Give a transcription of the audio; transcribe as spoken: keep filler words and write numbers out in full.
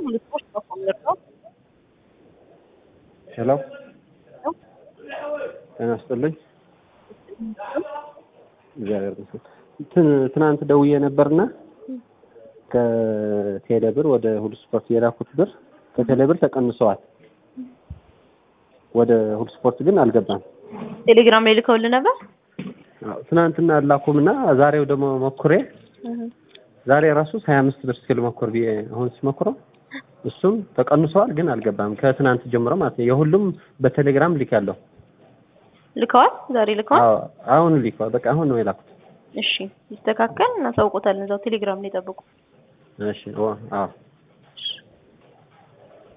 ሁሉ ስፖርት በኮምፒውተር ነው። ሄሎ ጤና ይስጥልኝ። እግዚአብሔር ይመስገን። ትናንት ደውዬ ነበርና ከቴሌብር ወደ ሁሉ ስፖርት የላኩት ብር ከቴሌብር ተቀንሰዋል። ወደ ሁሉ ስፖርት ግን አልገባም። ቴሌግራም ላይ ልከውልህ ነበር? አዎ ትናንትና አላኩምና ዛሬው ደግሞ ሞክሬ ዛሬ ራሱ ሃያ አምስት ብር ስል ሞክር ቢዬ አሁን ስሞክረው እሱም ተቀንሰዋል ግን አልገባም። ከትናንት ጀምሮ ማለት ነው። የሁሉም በቴሌግራም ልካለሁ። ልከዋል? ዛሬ ልከዋል? አዎ አሁን ልከዋል። በቃ አሁን ነው የላኩት። እሺ ይስተካከል እናሳውቆታለን። እዛው ቴሌግራም ላይ ጠብቁ። እሺ አዎ